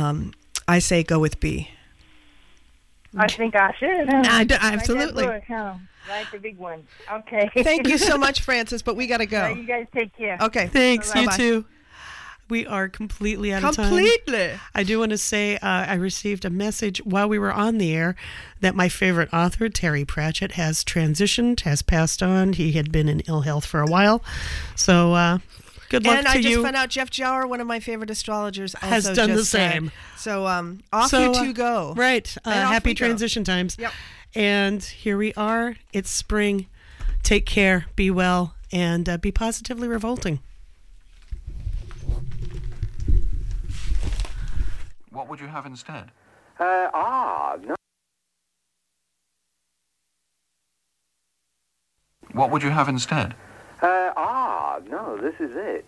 I say go with B. I think I should. Absolutely. Like the big one. Okay. Thank you so much, Frances, but we got to go. You guys take care. Okay. Thanks. Bye-bye. You too. We are completely out of time. Completely. I do want to say I received a message while we were on the air that my favorite author, Terry Pratchett, has transitioned, has passed on. He had been in ill health for a while. So good luck and to you. And I just found out Jeff Jower, one of my favorite astrologers, also has done the same. So off you two go. Right. Happy transition times. Yep. And here we are. It's spring. Take care. Be well. And be positively revolting. What would you have instead? No. What would you have instead? No, this is it.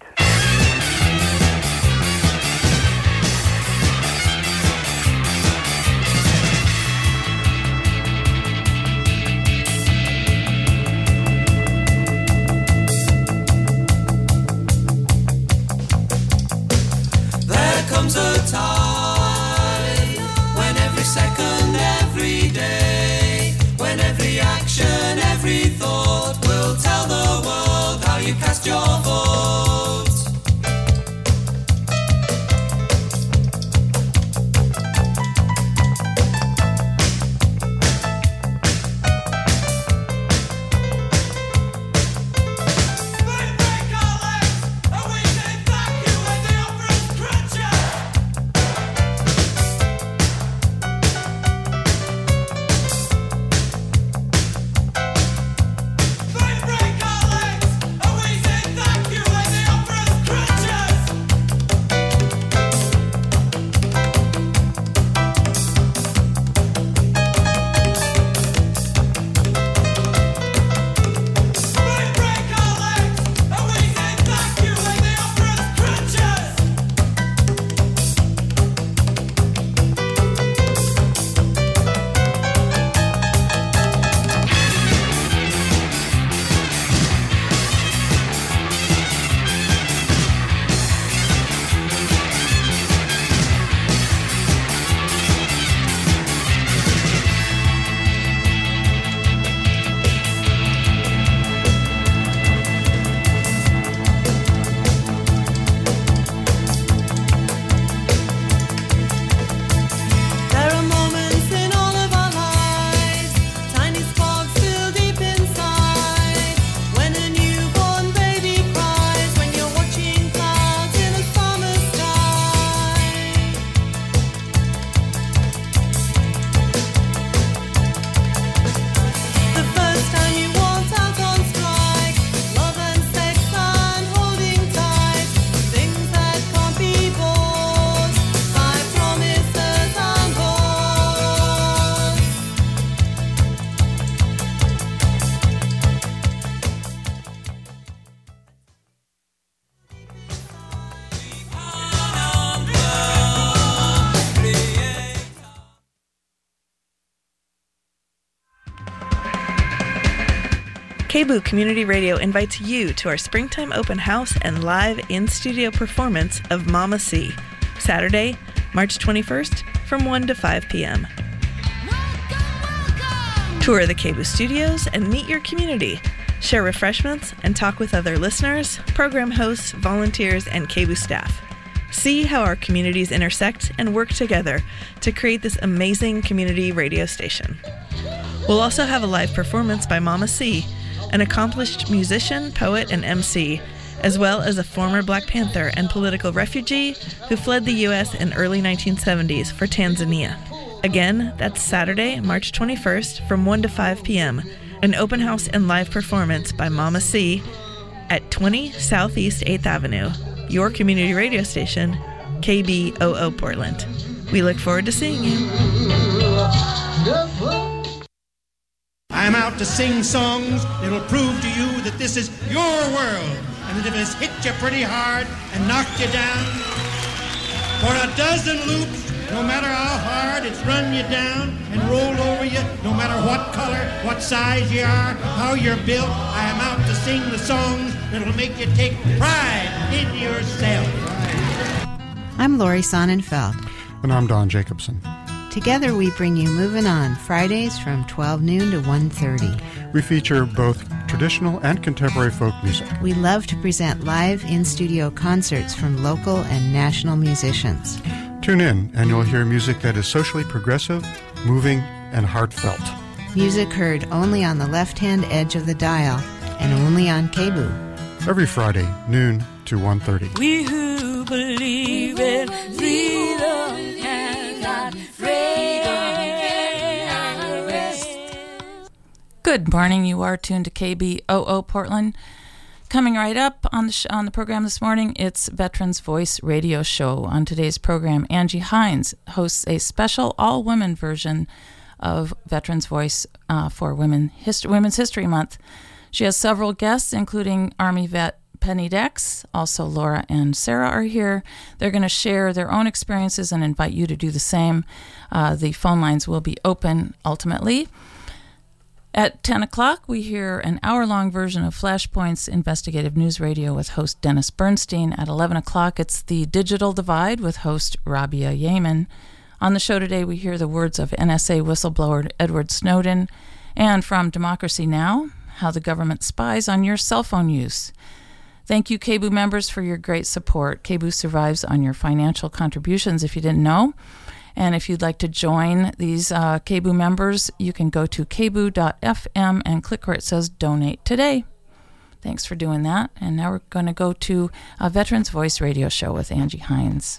There comes a time when every second, every day, when every action, every thought will tell the world how you cast your vote. KBOO Community Radio invites you to our springtime open house and live in-studio performance of Mama C, Saturday, March 21st from 1 to 5 p.m. Tour the KBOO studios and meet your community. Share refreshments and talk with other listeners, program hosts, volunteers, and KBOO staff. See how our communities intersect and work together to create this amazing community radio station. We'll also have a live performance by Mama C, an accomplished musician, poet, and MC, as well as a former Black Panther and political refugee who fled the U.S. in early 1970s for Tanzania. Again, that's Saturday, March 21st from 1 to 5 p.m., an open house and live performance by Mama C at 20 Southeast 8th Avenue, your community radio station, KBOO Portland. We look forward to seeing you. I'm out to sing songs that'll prove to you that this is your world, and that if it's hit you pretty hard and knocked you down, for a dozen loops, no matter how hard it's run you down and rolled over you, no matter what color, what size you are, how you're built, I am out to sing the songs that'll make you take pride in yourself. I'm Lori Sonnenfeld. And I'm Don Jacobson. Together we bring you Moving On, Fridays from 12 noon to 1:30. We feature both traditional and contemporary folk music. We love to present live in-studio concerts from local and national musicians. Tune in and you'll hear music that is socially progressive, moving, and heartfelt. Music heard only on the left-hand edge of the dial and only on KBOO. Every Friday, noon to 1:30. We who believe in freedom cannot rest. Good morning. You are tuned to KBOO Portland. Coming right up on the program this morning, it's Veterans Voice radio show. On today's program, Angie Hines hosts a special all-women version of Veterans Voice for Women's History Month. She has several guests, including Army vet Penny Dex. Also, Laura and Sarah are here. They're going to share their own experiences and invite you to do the same. The phone lines will be open ultimately. At 10 o'clock, we hear an hour-long version of Flashpoint's investigative news radio with host Dennis Bernstein. At 11 o'clock, it's The Digital Divide with host Rabia Yeaman. On the show today, we hear the words of NSA whistleblower Edward Snowden, and from Democracy Now!, how the government spies on your cell phone use. Thank you, KBOO members, for your great support. KBOO survives on your financial contributions, if you didn't know. And if you'd like to join these KBOO members, you can go to kboo.fm and click where it says Donate Today. Thanks for doing that. And now we're going to go to a Veterans Voice radio show with Angie Hines.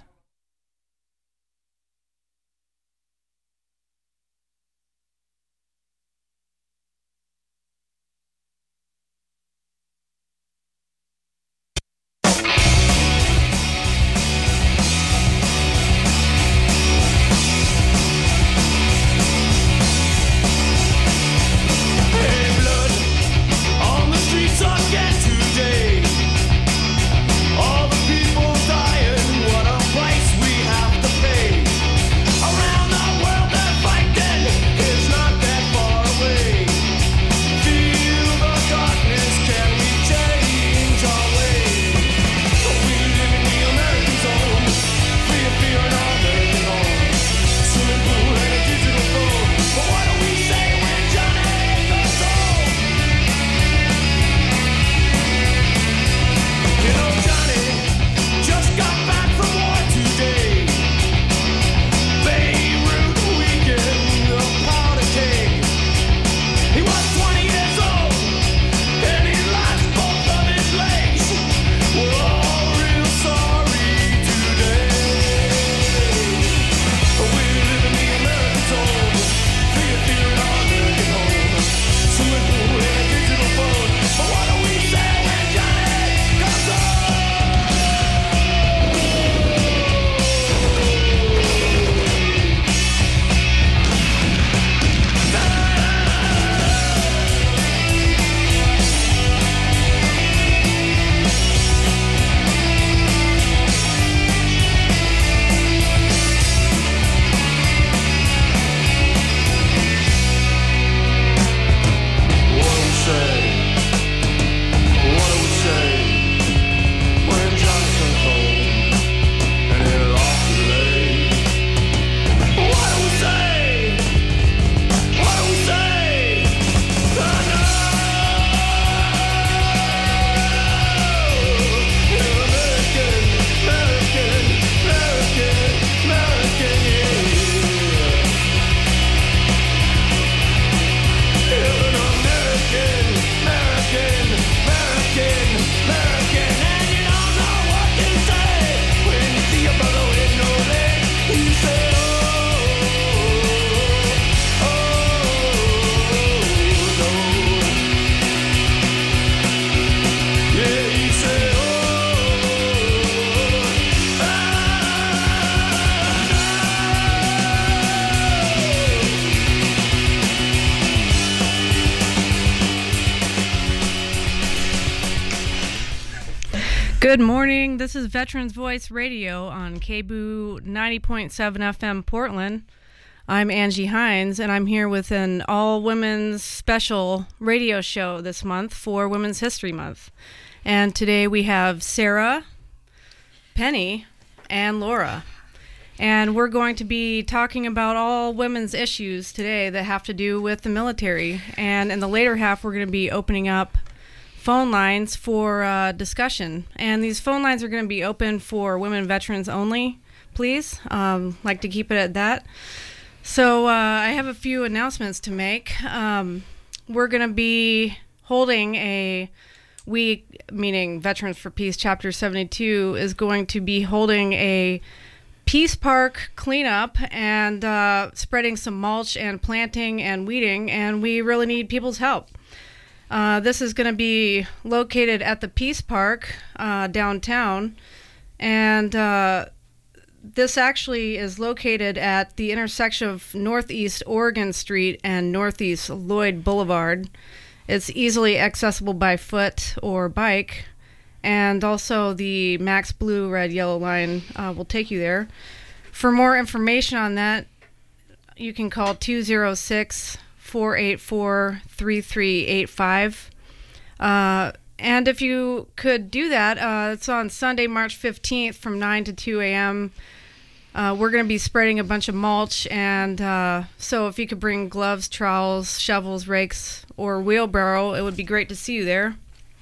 All the people dying, what a price we have to pay. Good morning. This is Veterans Voice Radio on KBOO 90.7 FM Portland. I'm Angie Hines, and I'm here with an all-women's special radio show this month for Women's History Month. And today we have Sarah, Penny, and Laura. And we're going to be talking about all women's issues today that have to do with the military. And in the later half, we're going to be opening up phone lines for discussion. And these phone lines are going to be open for women veterans only, please. Like to keep it at that. So I have a few announcements to make. We're going to be holding we, meaning Veterans for Peace Chapter 72, is going to be holding a Peace Park cleanup and spreading some mulch and planting and weeding, and we really need people's help. This is going to be located at the Peace Park downtown, and this actually is located at the intersection of Northeast Oregon Street and Northeast Lloyd Boulevard. It's easily accessible by foot or bike. And also the Max Blue Red Yellow line will take you there. For more information on that, you can call 206-484-3385. And if you could do that, it's on Sunday, March 15th from 9 to 2 a.m. We're going to be spreading a bunch of mulch, and so if you could bring gloves, trowels, shovels, rakes, or wheelbarrow, it would be great to see you there.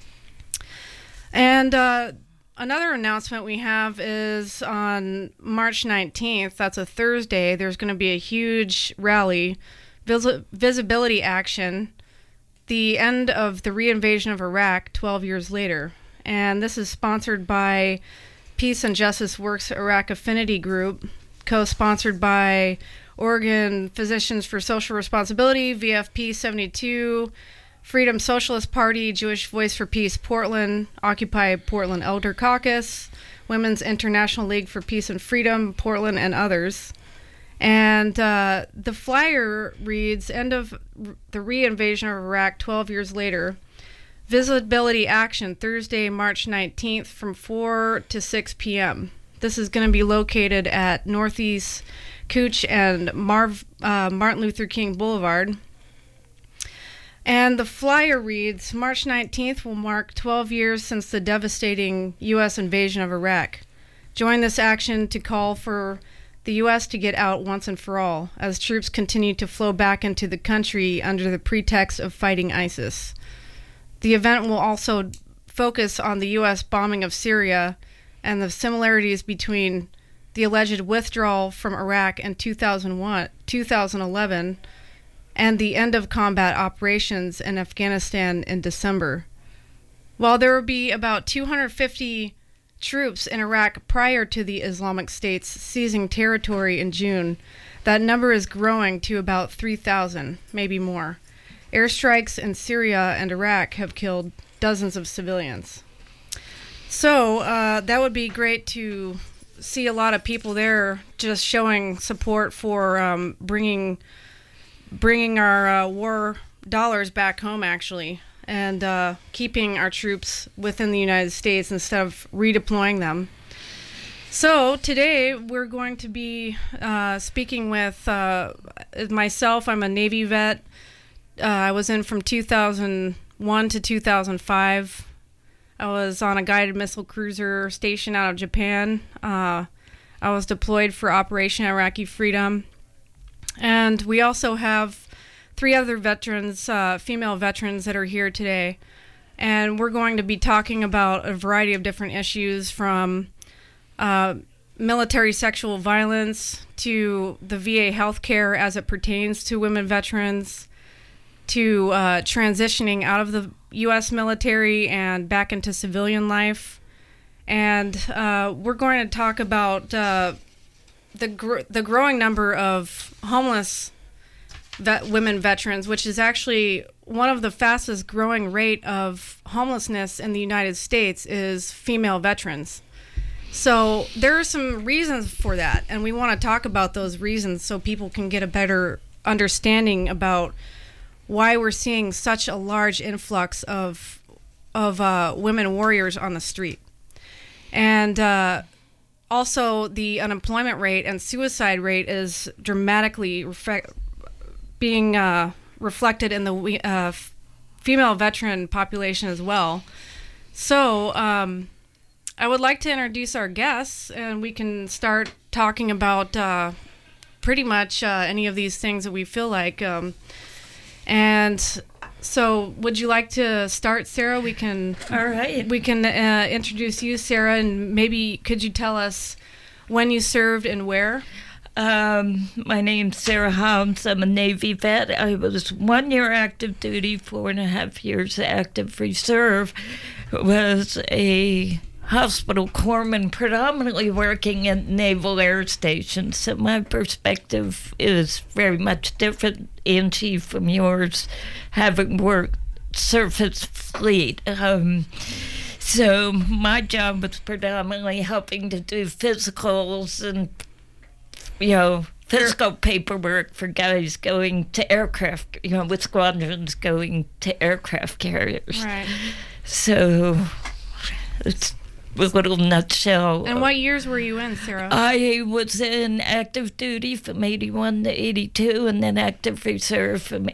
And another announcement we have is on March 19th, that's a Thursday, there's going to be a huge rally, visibility action, the end of the reinvasion of Iraq 12 years later. And this is sponsored by Peace and Justice Works Iraq Affinity Group, co-sponsored by Oregon Physicians for Social Responsibility, VFP 72, Freedom Socialist Party, Jewish Voice for Peace Portland, Occupy Portland Elder Caucus, Women's International League for Peace and Freedom Portland, and others. And the flyer reads, End of the Reinvasion of Iraq 12 years later, visibility action Thursday, March 19th from 4 to 6 p.m. This is going to be located at Northeast Cooch and Martin Luther King Boulevard. And the flyer reads, March 19th will mark 12 years since the devastating U.S. invasion of Iraq. Join this action to call for the U.S. to get out once and for all, as troops continue to flow back into the country under the pretext of fighting ISIS. The event will also focus on the U.S. bombing of Syria and the similarities between the alleged withdrawal from Iraq in 2011, and the end of combat operations in Afghanistan in December. While there will be about 250 troops in Iraq prior to the Islamic State's seizing territory in June, that number is growing to about 3,000, maybe more. Airstrikes in Syria and Iraq have killed dozens of civilians. So that would be great to see a lot of people there just showing support for bringing our war dollars back home, actually, and keeping our troops within the United States instead of redeploying them. So today we're going to be speaking with myself. I'm a Navy vet. I was in from 2001 to 2005. I was on a guided missile cruiser stationed out of Japan. I was deployed for Operation Iraqi Freedom. And we also have 3 other veterans, female veterans, that are here today. And we're going to be talking about a variety of different issues, from military sexual violence to the VA healthcare as it pertains to women veterans, to transitioning out of the U.S. military and back into civilian life. And we're going to talk about the growing number of homeless women veterans, which is actually one of the fastest growing rate of homelessness in the United States, is female veterans. So there are some reasons for that, and we want to talk about those reasons so people can get a better understanding about why we're seeing such a large influx of women warriors on the street. And also, the unemployment rate and suicide rate is dramatically being reflected in the female veteran population as well. So I would like to introduce our guests, and we can start talking about pretty much any of these things that we feel like. And so, would you like to start, Sarah? We can. All right. We can introduce you, Sarah, and maybe could you tell us when you served and where? My name's Sarah Holmes. I'm a Navy vet. I was 1 year active duty, 4.5 years active reserve. Was a hospital corpsman, predominantly working at Naval Air Station. So my perspective is very much different, Angie, from yours, having worked surface fleet. So my job was predominantly helping to do physicals and, physical paperwork for guys going to aircraft, with squadrons going to aircraft carriers. Right. So it's a little nutshell. And what years were you in, Sarah? I was in active duty from 81 to 82, and then active reserve from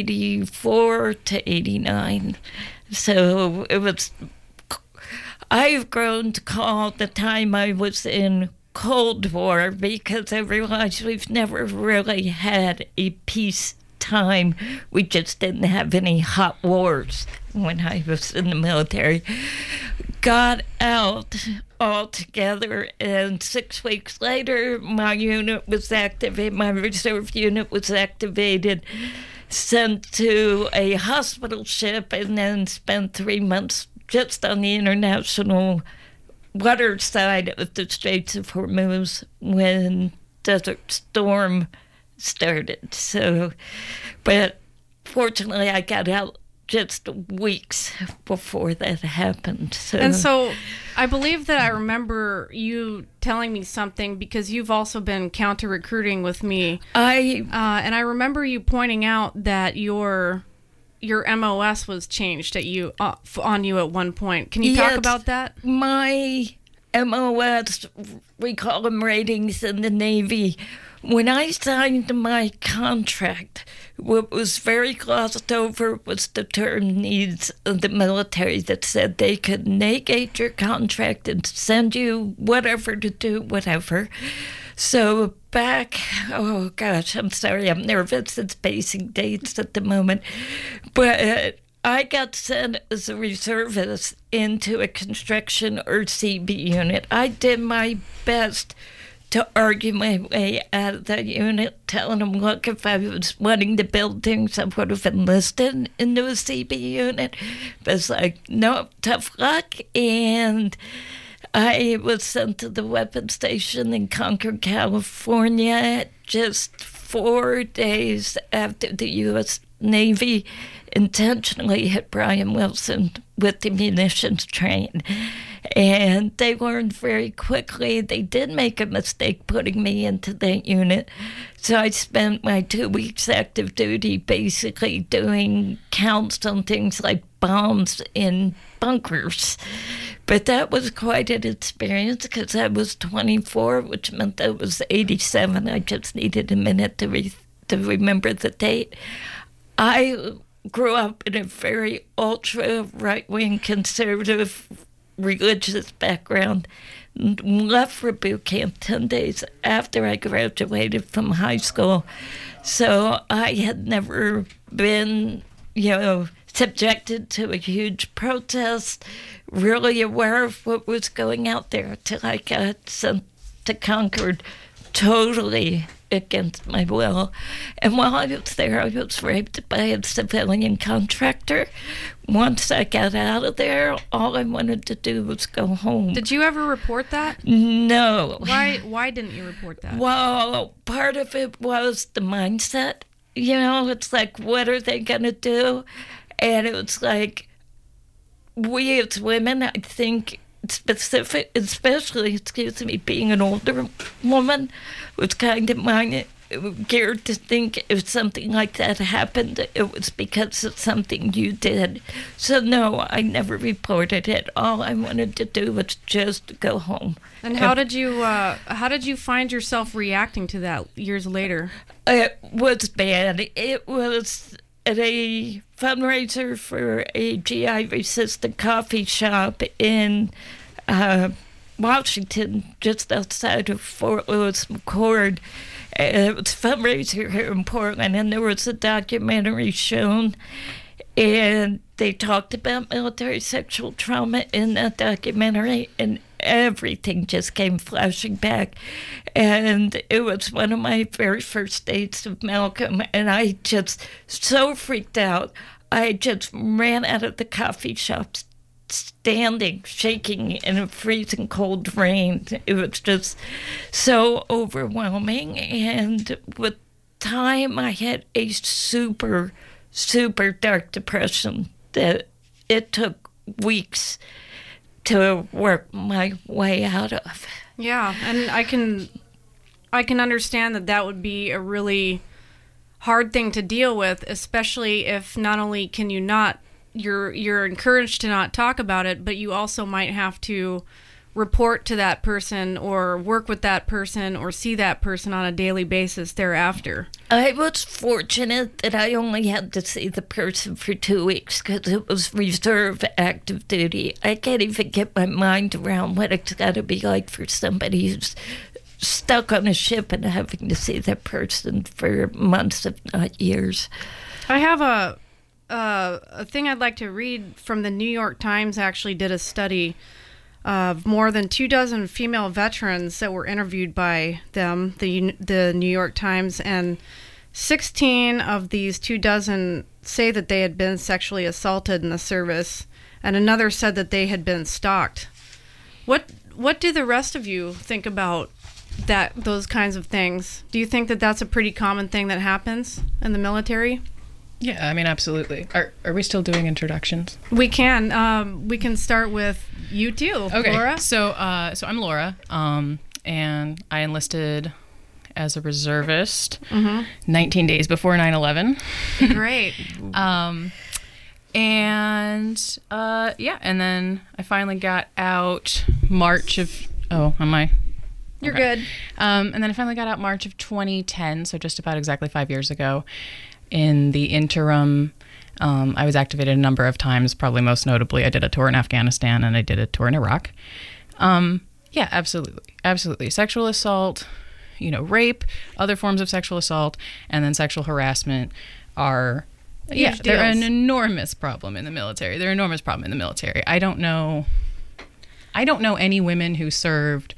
84 to 89. So it was, I've grown to call the time I was in Cold War, because I realized we've never really had a peace time. We just didn't have any hot wars when I was in the military. Got out altogether, and 6 weeks later, my unit was activated, my reserve unit was activated, sent to a hospital ship, and then spent 3 months just on the international water side of the Straits of Hormuz when Desert Storm started. So, but fortunately, I got out just weeks before that happened. And so I believe that I remember you telling me something, because you've also been counter recruiting with me. And I remember you pointing out that your MOS was changed on you at one point. Can you talk about that? My MOS, we call them ratings in the Navy. When I signed my contract, what was very glossed over was the term needs of the military, that said they could negate your contract and send you whatever to do, whatever. So back, oh gosh, I'm sorry, I'm nervous. It's spacing dates at the moment. But I got sent as a reservist into a construction or CB unit. I did my best to argue my way out of that unit, telling them, look, if I was wanting to build things, I would have enlisted into a CB unit. But it's like, no, tough luck. And I was sent to the weapons station in Concord, California, just 4 days after the U.S. Navy intentionally hit Brian Wilson with the munitions train. And they learned very quickly they did make a mistake putting me into that unit. So I spent my 2 weeks active duty basically doing counts on things like bombs in bunkers. But that was quite an experience, because I was 24, which meant I was 87. I just needed a minute to remember the date. I grew up in a very ultra right-wing conservative religious background. Left for boot camp 10 days after I graduated from high school. So I had never been, subjected to a huge protest, really aware of what was going out there, till I got sent to Concord totally against my will. And while I was there, I was raped by a civilian contractor. Once I got out of there, all I wanted to do was go home. Did you ever report that? No. Why didn't you report that? Well, part of it was the mindset. It's like, what are they going to do? And it was like, we as women, I think, especially, being an older woman, was kind of geared to think if something like that happened, it was because of something you did. So no, I never reported it. All I wanted to do was just go home. And how did you find yourself reacting to that years later? It was bad. It was at a fundraiser for a GI resistant coffee shop in Washington, just outside of Fort Lewis McChord. It was a fundraiser here in Portland, and there was a documentary shown, and they talked about military sexual trauma in that documentary, and everything just came flashing back. And it was one of my very first dates of Malcolm, and I just so freaked out. I just ran out of the coffee shop, standing, shaking in a freezing cold rain. It was just so overwhelming. And with time, I had a super, super dark depression that it took weeks to work my way out of. Yeah, and I can understand that would be a really hard thing to deal with, especially if not only can you not, you're encouraged to not talk about it, but you also might have to report to that person or work with that person or see that person on a daily basis thereafter. I was fortunate that I only had to see the person for 2 weeks because it was reserve active duty. I can't even get my mind around what it's got to be like for somebody who's stuck on a ship and having to see that person for months, if not years. I have a thing I'd like to read from the New York Times. Actually did a study of more than 24 female veterans that were interviewed by them, the New York Times, and 16 of these 24 say that they had been sexually assaulted in the service, and another said that they had been stalked. What do the rest of you think about those kinds of things? Do you think that that's a pretty common thing that happens in the military? Yeah, I mean, absolutely. Are we still doing introductions? We can. We can start with you too, okay. Laura. So I'm Laura, and I enlisted as a reservist 19 days before 9/11. Great. And then I finally got out March of. Oh, am I? You're good. And then I finally got out March of 2010, so just about exactly 5 years ago. In the interim, I was activated a number of times, probably most notably I did a tour in Afghanistan and I did a tour in Iraq. Yeah, absolutely. Sexual assault, rape, other forms of sexual assault, and then sexual harassment are, they're an enormous problem in the military. They're an enormous problem in the military. I don't know any women who served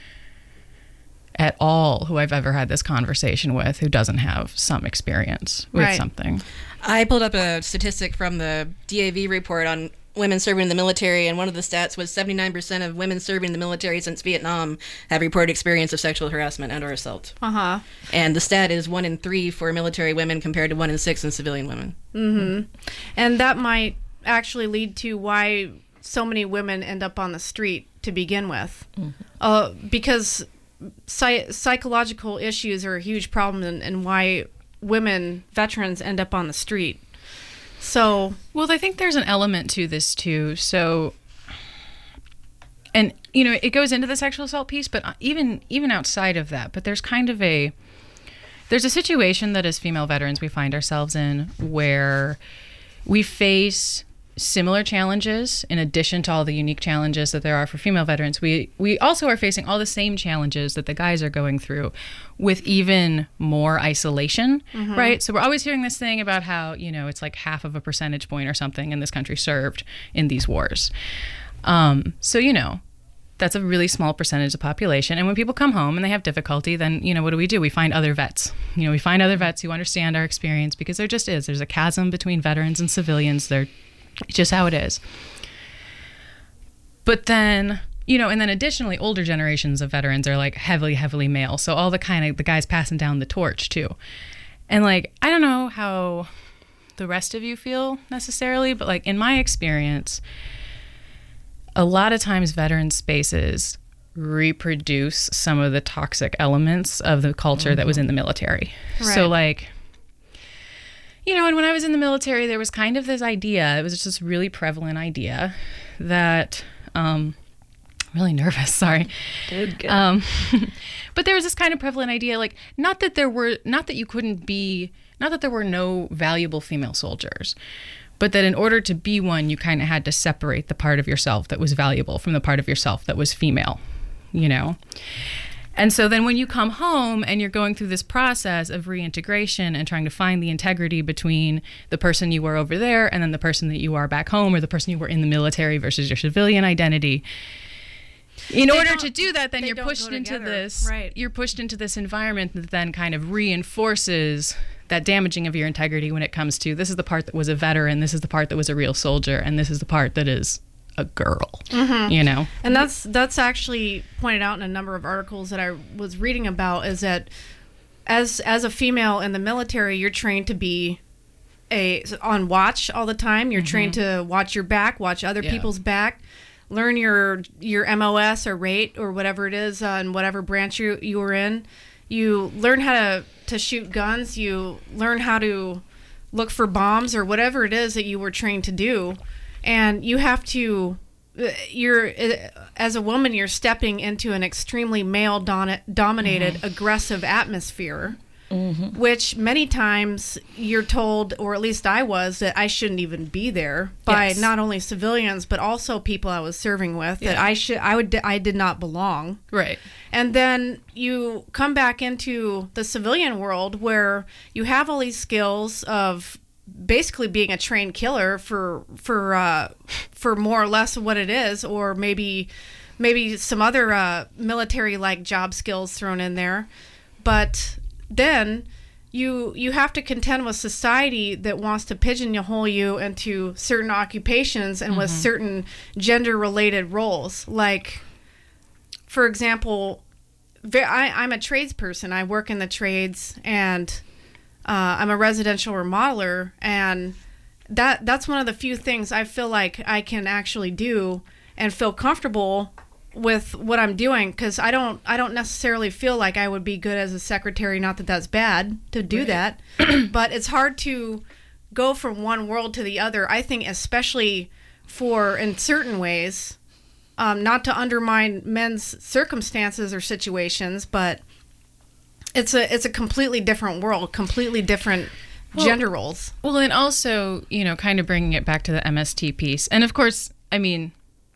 at all who I've ever had this conversation with who doesn't have some experience with something. I pulled up a statistic from the DAV report on women serving in the military, and one of the stats was 79% of women serving in the military since Vietnam have reported experience of sexual harassment and or assault. Uh-huh. And the stat is 1 in 3 for military women compared to 1 in 6 in civilian women. Mm-hmm. And that might actually lead to why so many women end up on the street to begin with. Because psychological issues are a huge problem and why women veterans end up on the street. So, well, I think there's an element to this too. So, and it goes into the sexual assault piece, but even outside of that, but there's a situation that as female veterans we find ourselves in where we face similar challenges in addition to all the unique challenges that there are for female veterans. We also are facing all the same challenges that the guys are going through with even more isolation, right? So we're always hearing this thing about how, it's like half of a percentage point or something in this country served in these wars. So, that's a really small percentage of the population. And when people come home and they have difficulty, then, what do? We find other vets. We find other vets who understand our experience because there just is. There's a chasm between veterans and civilians. It's just how it is. But then, and then additionally, older generations of veterans are like heavily, heavily male. So all the guys passing down the torch too. And I don't know how the rest of you feel necessarily, but in my experience, a lot of times veteran spaces reproduce some of the toxic elements of the culture that was in the military. Right. So and when I was in the military, there was kind of this idea, it was just this really prevalent idea that, I'm really nervous, sorry. Good. But there was this kind of prevalent idea, not that there were no valuable female soldiers, but that in order to be one, you kind of had to separate the part of yourself that was valuable from the part of yourself that was female, you know? And so then when you come home and you're going through this process of reintegration and trying to find the integrity between the person you were over there and then the person that you are back home, or the person you were in the military versus your civilian identity, in order to do that, then you're pushed into this, you're pushed into this environment that then kind of reinforces that damaging of your integrity when it comes to, this is the part that was a veteran, this is the part that was a real soldier, and this is the part that is a girl, you know? And that's actually pointed out in a number of articles that I was reading about, is that as a female in the military, you're trained to be on watch all the time. You're trained to watch your back, watch other people's back, learn your MOS or rate or whatever it is in whatever branch you were in. You learn how to shoot guns. You learn how to look for bombs or whatever it is that you were trained to do. And you have to, as a woman, you're stepping into an extremely male-dominated, aggressive atmosphere, which many times you're told, or at least I was, that I shouldn't even be there by not only civilians but also people I was serving with. That I did not belong. Right. And then you come back into the civilian world where you have all these skills of basically being a trained killer for more or less what it is, or maybe some other military-like job skills thrown in there. But then you have to contend with society that wants to pigeonhole you into certain occupations and with certain gender-related roles. Like, for example, I'm a tradesperson. I work in the trades, and I'm a residential remodeler, and that's one of the few things I feel like I can actually do and feel comfortable with what I'm doing, because I don't necessarily feel like I would be good as a secretary. Not that that's bad to do that, but it's hard to go from one world to the other. I think especially in certain ways, not to undermine men's circumstances or situations, but it's a completely different world, completely different gender roles. Well, and also, you know, kind of bringing it back to the MST piece. And of course, I mean,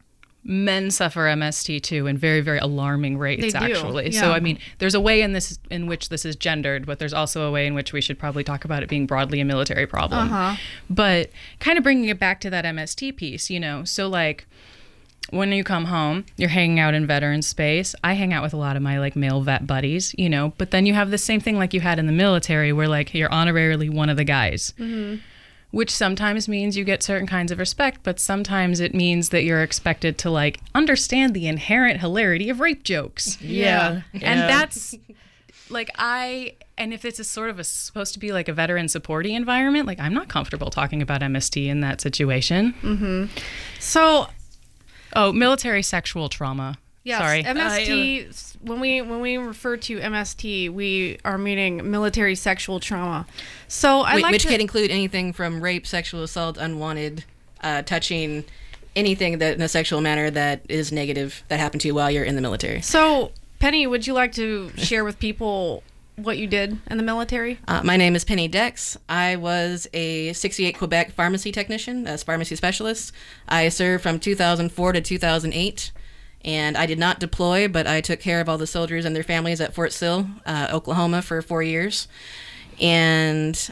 men suffer MST too in very, very alarming rates, actually. Yeah. So, I mean, there's a way in which this is gendered, but there's also a way in which we should probably talk about it being broadly a military problem. But kind of bringing it back to that MST piece, you know, so like, when you come home, you're hanging out in veteran space. I hang out with a lot of my like male vet buddies, you know, but then you have the same thing like you had in the military where like you're honorarily one of the guys, which sometimes means you get certain kinds of respect, but sometimes it means that you're expected to like understand the inherent hilarity of rape jokes. Yeah. And that's like and if it's supposed to be like a veteran supporting environment, like I'm not comfortable talking about MST in that situation. So... Oh, military sexual trauma. Yes, sorry. MST. When we refer to MST, we are meaning military sexual trauma. So which can include anything from rape, sexual assault, unwanted touching, anything that in a sexual manner that is negative that happened to you while you're in the military. So, Penny, would you like to share with people what you did in the military? My name is Penny Dex. I was a 68 Quebec pharmacy technician, as pharmacy specialist. I served from 2004 to 2008, and I did not deploy, but I took care of all the soldiers and their families at Fort Sill, Oklahoma, for 4 years. And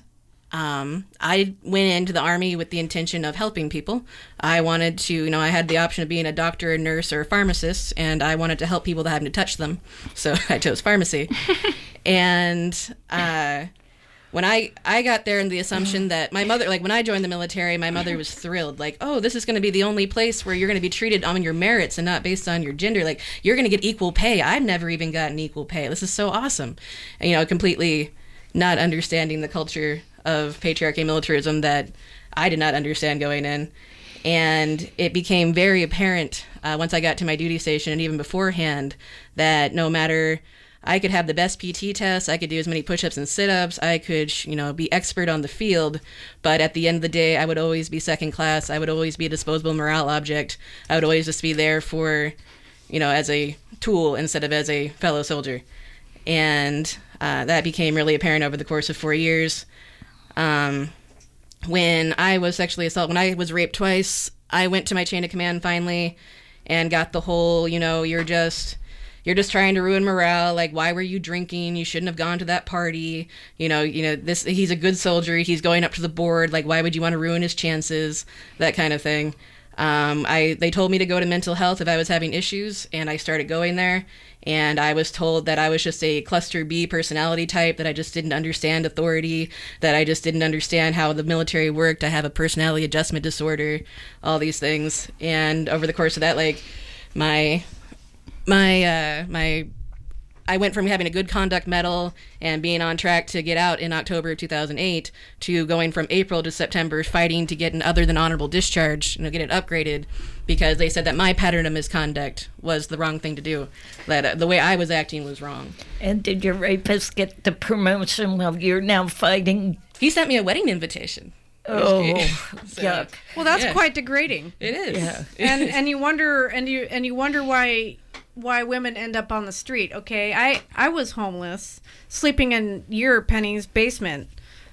I went into the Army with the intention of helping people. I wanted to, you know, I had the option of being a doctor, a nurse, or a pharmacist, and I wanted to help people that having to touch them. So I chose pharmacy. And when I got there in the assumption that my mother, like when I joined the military, my mother was thrilled. Like, oh, this is going to be the only place where you're going to be treated on your merits and not based on your gender. Like, you're going to get equal pay. I've never even gotten equal pay. This is so awesome. And, you know, completely not understanding the culture of patriarchy and militarism that I did not understand going in. And it became very apparent once I got to my duty station and even beforehand that no matter... I could have the best PT tests, I could do as many push-ups and sit-ups, I could, you know, be expert on the field, but at the end of the day, I would always be second class, I would always be a disposable morale object, I would always just be there for, you know, as a tool instead of as a fellow soldier. And that became really apparent over the course of 4 years. when I was sexually assaulted, when I was raped twice, I went to my chain of command finally and got the whole, you're just trying to ruin morale. Like, why were you drinking? You shouldn't have gone to that party. He's a good soldier. He's going up to the board. Like, why would you want to ruin his chances? That kind of thing. They told me to go to mental health if I was having issues, and I started going there. And I was told that I was just a cluster B personality type, that I just didn't understand authority, that I just didn't understand how the military worked. I have a personality adjustment disorder, all these things. And over the course of that, like, I went from having a good conduct medal and being on track to get out in October of 2008 to going from April to September fighting to get an other than honorable discharge, get it upgraded, because they said that my pattern of misconduct was the wrong thing to do, that the way I was acting was wrong. And did your rapist get the promotion while you're now fighting? He sent me a wedding invitation. Oh, so, yuck! Well, that's quite degrading. It is. Yeah. and you wonder why women end up on the street. Okay, I was homeless, sleeping in your Penny's basement.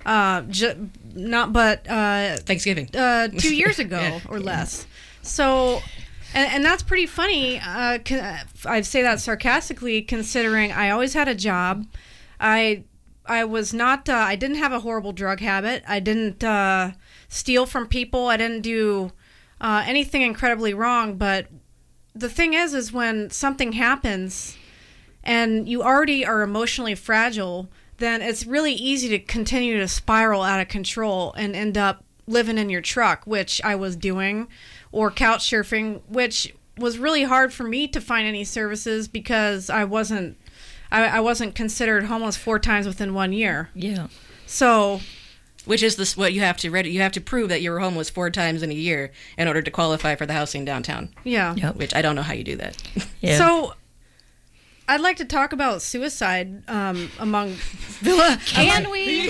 Thanksgiving 2 years ago or less. So, and that's pretty funny. I say that sarcastically, considering I always had a job. I was not. I didn't have a horrible drug habit. I didn't steal from people. I didn't do anything incredibly wrong. But the thing is when something happens, and you already are emotionally fragile, then it's really easy to continue to spiral out of control and end up living in your truck, which I was doing, or couch surfing, which was really hard for me to find any services because I wasn't considered homeless 4 times within 1 year. Yeah. So, which is what you have to prove that you were homeless 4 times in a year in order to qualify for the housing downtown. Yeah. Yep. Which I don't know how you do that. Yeah. So, I'd like to talk about suicide among Villa. Can we?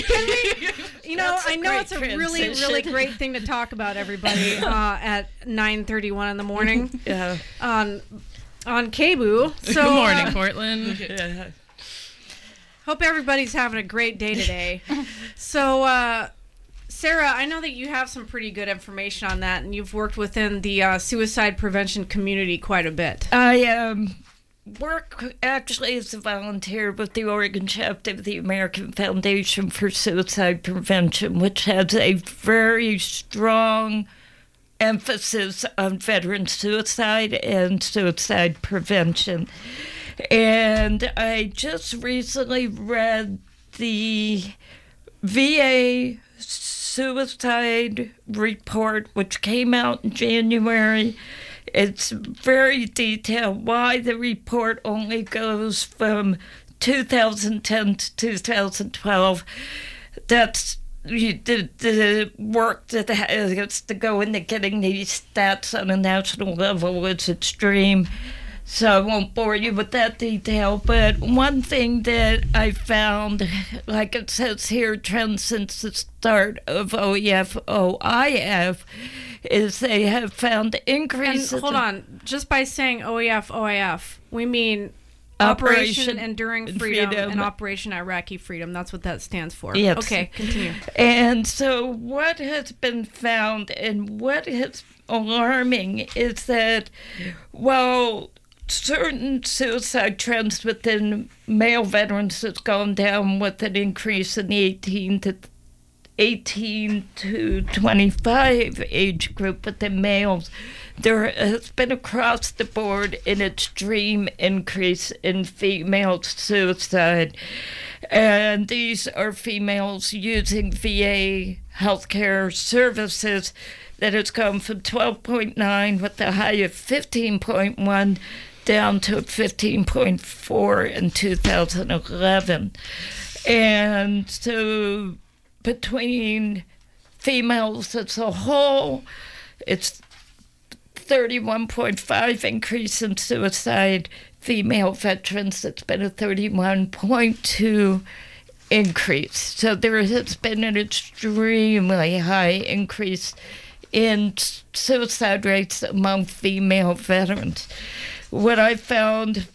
I know it's a really, really great thing to talk about, everybody, at 9:31 in the morning. Yeah. On KBOO. So, good morning, Portland. Hope everybody's having a great day today. So, Sarah, I know that you have some pretty good information on that, and you've worked within the suicide prevention community quite a bit. I work actually as a volunteer with the Oregon chapter of the American Foundation for Suicide Prevention, which has a very strong emphasis on veteran suicide and suicide prevention. And I just recently read the VA suicide report, which came out in January. It's very detailed why the report only goes from 2010 to 2012. That's the work that has to go into getting these stats on a national level is extreme. So I won't bore you with that detail, but one thing that I found, like it says here, trends since the start of OEF, is they have found increases. And hold on, just by saying OEF, we mean Operation Enduring Freedom and Operation Iraqi Freedom. That's what that stands for. Yes. Okay, continue. And so what has been found and what is alarming is that while certain suicide trends within male veterans has gone down with an increase in the 18 to 25 age group within males, there has been across the board an extreme increase in female suicide. And these are females using VA healthcare services that has gone from 12.9 with a high of 15.1 down to 15.4 in 2011. And so between females as a whole, it's 31.5 increase in suicide. Female veterans, it's been a 31.2 increase. So there has been an extremely high increase in suicide rates among female veterans. What I found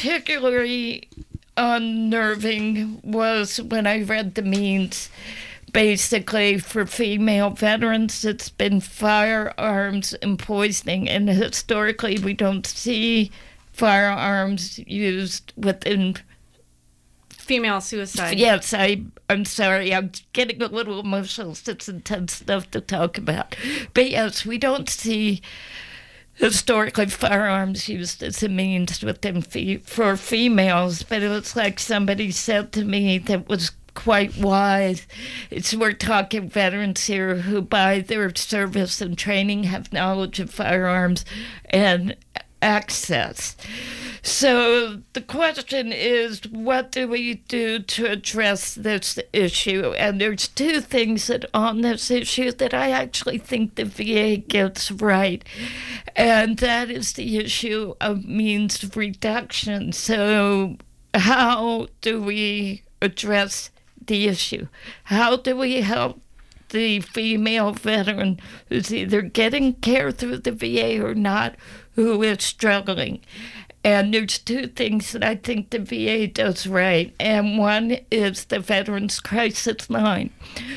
particularly unnerving was when I read the means basically for female veterans, it's been firearms and poisoning. And historically, we don't see firearms used within female suicide. Yes, I'm sorry. I'm getting a little emotional. It's intense stuff to talk about. But yes, we don't see historically firearms used as a means within for females. But it was like somebody said to me that was quite wise. We're talking veterans here who, by their service and training, have knowledge of firearms and access. So the question is, what do we do to address this issue? And there's two things that on this issue that I actually think the VA gets right. And that is the issue of means reduction. So how do we address the issue? How do we help the female veteran who's either getting care through the VA or not, who is struggling? And there's two things that I think the VA does right. And one is the Veterans Crisis Line.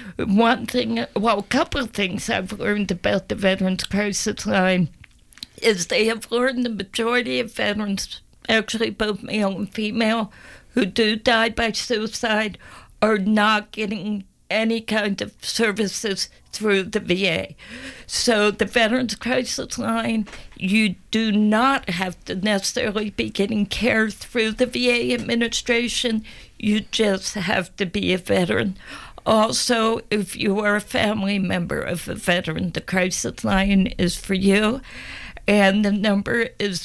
A couple of things I've learned about the Veterans Crisis Line is they have learned the majority of veterans, actually both male and female, who do die by suicide are not getting any kind of services through the VA. So the Veterans Crisis Line, you do not have to necessarily be getting care through the VA administration. You just have to be a veteran. Also, if you are a family member of a veteran, the Crisis Line is for you. And the number is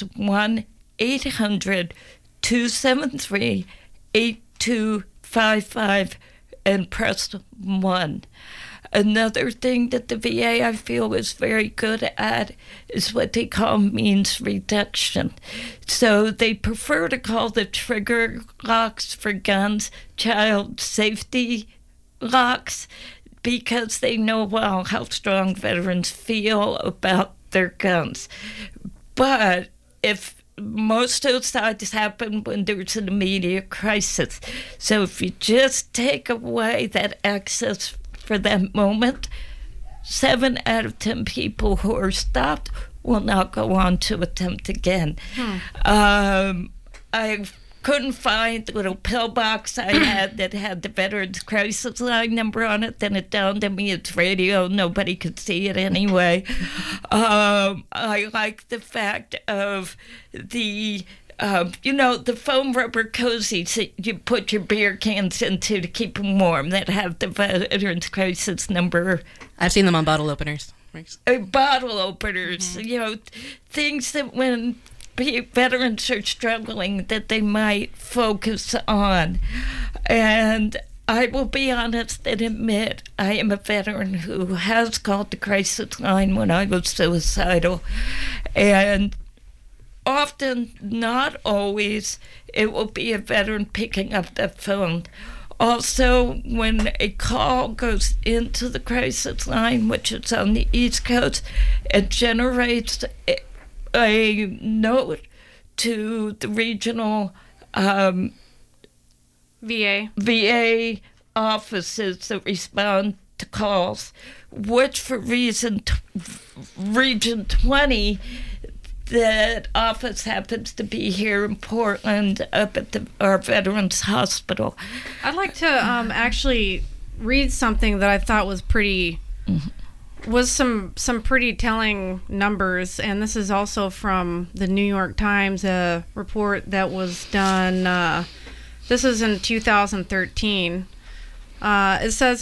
1-800-273-8255 and press 1. Another thing that the VA, I feel, is very good at is what they call means reduction. So they prefer to call the trigger locks for guns child safety locks because they know well how strong veterans feel about their guns. But if most suicides happen when there's an immediate crisis. So if you just take away that access for that moment, 7 out of 10 people who are stopped will not go on to attempt again. I couldn't find the little pillbox I had that had the Veterans Crisis Line number on it. Then it dawned on me it's radio. Nobody could see it anyway. I like the fact of the the foam rubber cozies that you put your beer cans into to keep them warm that have the Veterans Crisis number. I've seen them on bottle openers. Bottle openers, things that when veterans are struggling that they might focus on. And I will be honest and admit I am a veteran who has called the crisis line when I was suicidal. And often, not always, it will be a veteran picking up the phone. Also, when a call goes into the crisis line, which is on the East Coast, it generates a note to the regional VA offices that respond to calls, which for Region 20, that office happens to be here in Portland up at our Veterans Hospital. I'd like to actually read something that I thought was pretty... was some pretty telling numbers, and this is also from the New York Times, a report that was done, this is in 2013. It says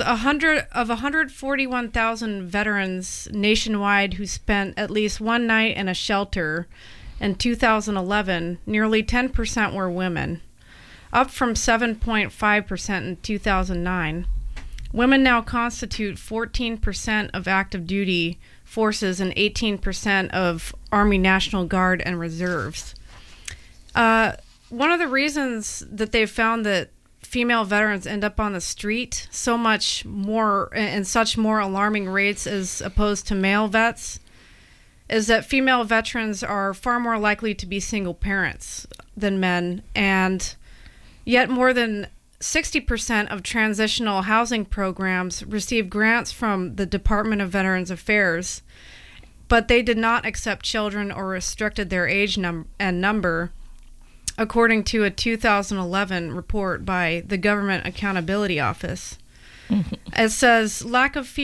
141,000 veterans nationwide who spent at least one night in a shelter in 2011, nearly 10% were women, up from 7.5% in 2009. Women now constitute 14% of active duty forces and 18% of Army National Guard and reserves. One of the reasons that they've found that female veterans end up on the street so much more in such more alarming rates as opposed to male vets is that female veterans are far more likely to be single parents than men, and yet more than 60% of transitional housing programs received grants from the Department of Veterans Affairs, but they did not accept children or restricted their age and number, according to a 2011 report by the Government Accountability Office. It says lack of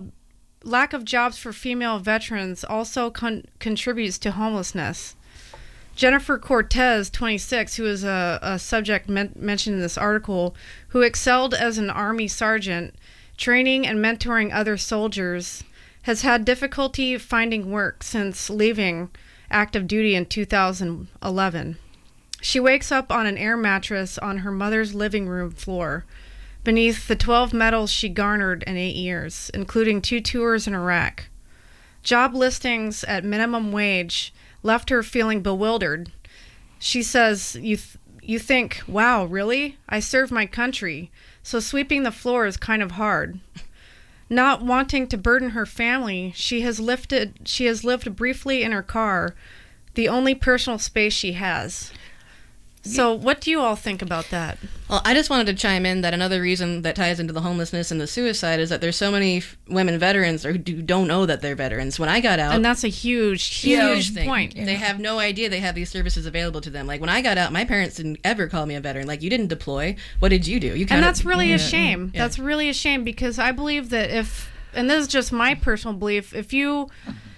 jobs for female veterans also contributes to homelessness. Jennifer Cortez, 26, who is a subject mentioned in this article, who excelled as an Army sergeant, training and mentoring other soldiers, has had difficulty finding work since leaving active duty in 2011. She wakes up on an air mattress on her mother's living room floor, beneath the 12 medals she garnered in 8 years, including 2 tours in Iraq. Job listings at minimum wage left her feeling bewildered. She says, you think, wow, really? I serve my country, so sweeping the floor is kind of hard. Not wanting to burden her family, she has lived briefly in her car, the only personal space she has. So what do you all think about that? Well, I just wanted to chime in that another reason that ties into the homelessness and the suicide is that there's so many women veterans who don't know that they're veterans. When I got out... And that's a huge point. They have no idea they have these services available to them. Like, when I got out, my parents didn't ever call me a veteran. Like, you didn't deploy. What did you do? And that's really a shame. Yeah. That's really a shame, because I believe that and this is just my personal belief, if you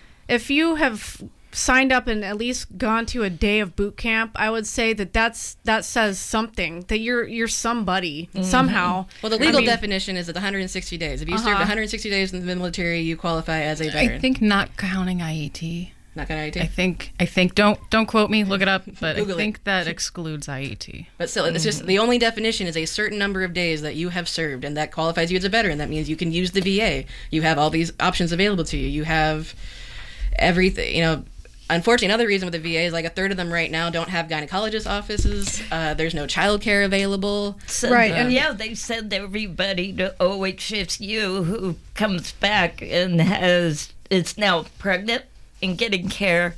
have signed up and at least gone to a day of boot camp, I would say that says something, that you're somebody somehow. Well, the legal definition is at 160 days. If you served 160 days in the military, you qualify as a veteran. I think not counting IET. Not counting IET? I think don't quote me, look it up, but I think that excludes IET. But still, it's just the only definition is a certain number of days that you have served, and that qualifies you as a veteran. That means you can use the VA. You have all these options available to you. You have everything, Unfortunately, another reason with the VA is like a third of them right now don't have gynecologist offices. There's no child care available. So, right. And they send everybody to OHSU who comes back and is now pregnant and getting care.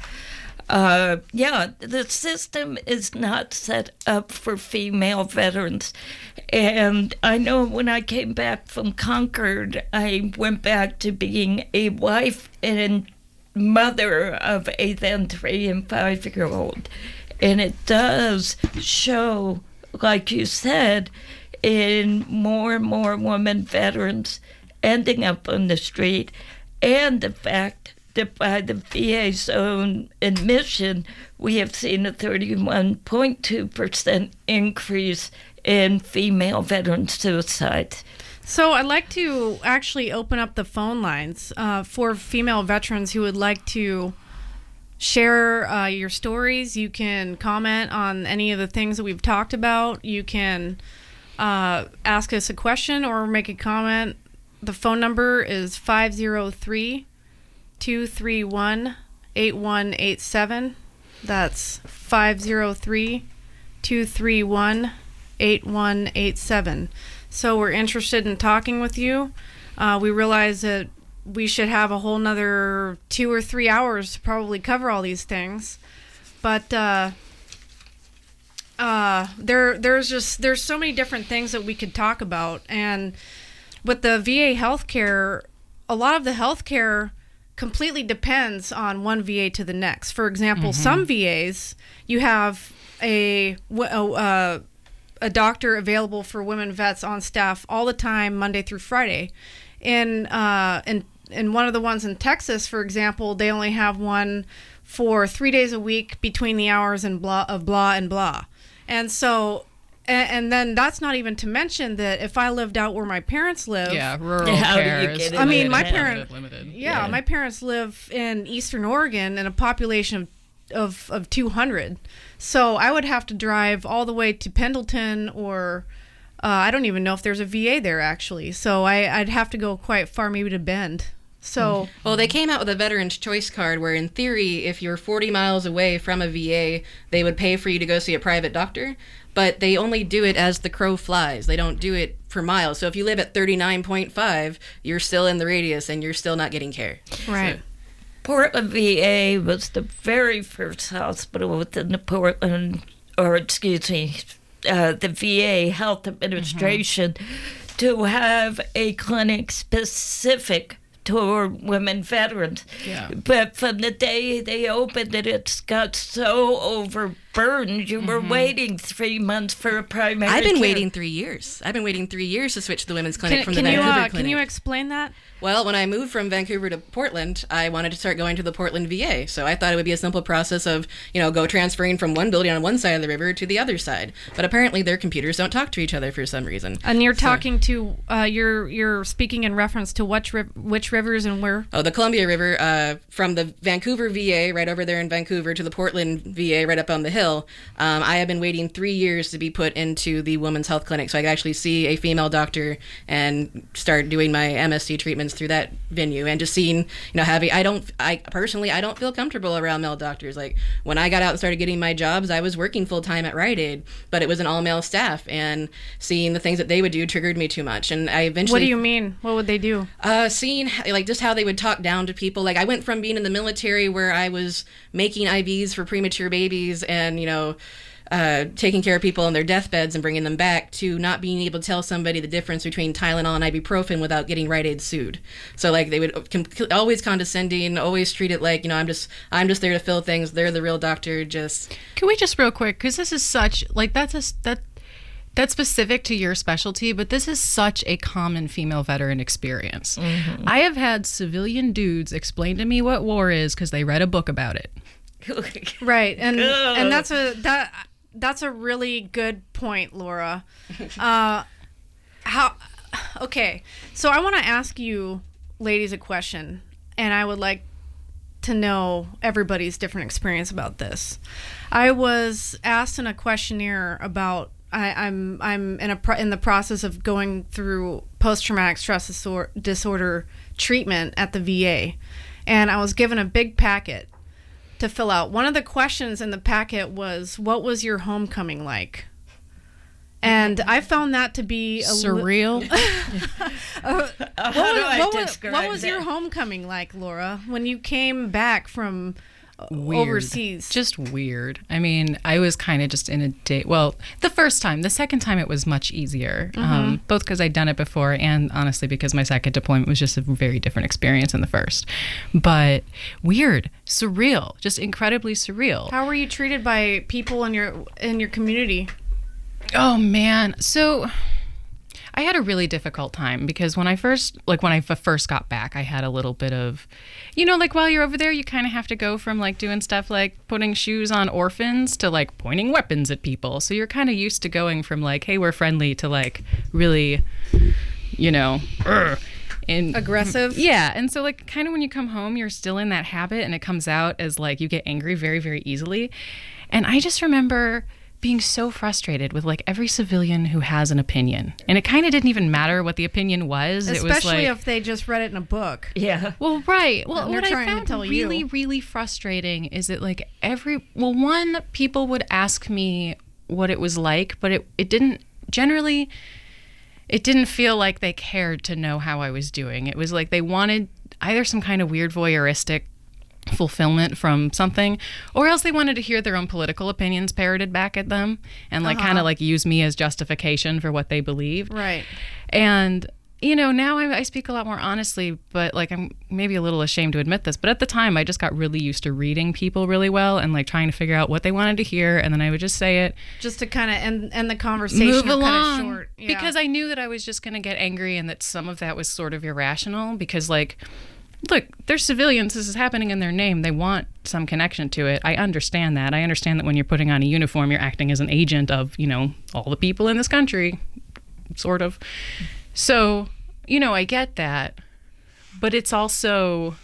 The system is not set up for female veterans. And I know when I came back from Concord, I went back to being a wife and mother of a then 3 and 5-year-old, and it does show, like you said, in more and more women veterans ending up on the street, and the fact that by the VA's own admission, we have seen a 31.2% increase in female veteran suicides. So I'd like to actually open up the phone lines for female veterans who would like to share your stories. You can comment on any of the things that we've talked about. You can ask us a question or make a comment. The phone number is 503-231-8187. That's 503-231-8187. So we're interested in talking with you. We realize that we should have a whole nother 2 or 3 hours to probably cover all these things. But there's so many different things that we could talk about. And with the VA healthcare, a lot of the healthcare completely depends on one VA to the next. For example, some VAs, you have a doctor available for women vets on staff all the time, Monday through Friday. In one of the ones in Texas, for example, they only have one for 3 days a week between the hours and blah and blah. And so, and then that's not even to mention that if I lived out where my parents live, rural care is limited. I mean, my parents, my parents live in Eastern Oregon in a population of 200. So I would have to drive all the way to Pendleton, or I don't even know if there's a VA there, actually. So I'd have to go quite far, maybe to Bend. So well, they came out with a Veterans Choice Card where, in theory, if you're 40 miles away from a VA, they would pay for you to go see a private doctor. But they only do it as the crow flies. They don't do it for miles. So if you live at 39.5, you're still in the radius and you're still not getting care. Right. So, Portland VA was the very first hospital within the the VA Health Administration to have a clinic specific to women veterans. Yeah. But from the day they opened it, it's got so overburdened. You were waiting 3 months for a primary I've been care. waiting 3 years. I've been waiting 3 years to switch to the women's clinic from the Vancouver clinic. Can you explain that? Well, when I moved from Vancouver to Portland, I wanted to start going to the Portland VA. So I thought it would be a simple process of, go transferring from one building on one side of the river to the other side. But apparently their computers don't talk to each other for some reason. And you're talking to, you're speaking in reference to which rivers and where? Oh, the Columbia River, from the Vancouver VA right over there in Vancouver to the Portland VA right up on the hill. I have been waiting 3 years to be put into the women's health clinic so I could actually see a female doctor and start doing my MST treatments through that venue, and just seeing, I personally don't feel comfortable around male doctors. Like when I got out and started getting my jobs, I was working full time at Rite Aid, but it was an all male staff, and seeing the things that they would do triggered me too much. And I eventually. What do you mean? What would they do? Seeing just how they would talk down to people. Like I went from being in the military where I was making IVs for premature babies and taking care of people on their deathbeds and bringing them back, to not being able to tell somebody the difference between Tylenol and ibuprofen without getting Rite Aid sued. So they would always condescending, always treat it like, I'm just there to fill things. They're the real doctor. Just can we just real quick, because this is such that's specific to your specialty, but this is such a common female veteran experience. I have had civilian dudes explain to me what war is because they read a book about it. Right, and that's a really good point, Laura. Okay, so I want to ask you ladies a question, and I would like to know everybody's different experience about this. I was asked in a questionnaire about I'm in the process of going through post-traumatic stress disorder treatment at the VA, and I was given a big packet to fill out. One of the questions in the packet was, what was your homecoming like? And I found that to be surreal. What was your homecoming like, Laura, when you came back from overseas? Just weird. I mean, I was kind of just in a day. Well, the first time. The second time it was much easier, both because I'd done it before and honestly because my second deployment was just a very different experience than the first. But weird, surreal, just incredibly surreal. How were you treated by people in your community? Oh man, so I had a really difficult time because when I first got back, I had a little bit of, while you're over there, you kind of have to go from doing stuff like putting shoes on orphans to pointing weapons at people. So you're kind of used to going from hey, we're friendly to really, and aggressive. Yeah. And so kind of when you come home, you're still in that habit, and it comes out as you get angry very, very easily. And I just remember being so frustrated with every civilian who has an opinion, and it kind of didn't even matter what the opinion was. Especially it was if they just read it in a book. Yeah. Well, right. Well, and what I found really, really frustrating is that people would ask me what it was like, but it didn't feel like they cared to know how I was doing. It was they wanted either some kind of weird voyeuristic fulfillment from something, or else they wanted to hear their own political opinions parroted back at them and kind of use me as justification for what they believed. Right. And now I speak a lot more honestly, but I'm maybe a little ashamed to admit this, but at the time I just got really used to reading people really well and trying to figure out what they wanted to hear, and then I would just say it just to kind of end the conversation, move along, kind of short. Yeah. Because I knew that I was just going to get angry and that some of that was sort of irrational because look, they're civilians. This is happening in their name. They want some connection to it. I understand that. I understand that when you're putting on a uniform, you're acting as an agent of, all the people in this country, sort of. So, I get that. But it's also,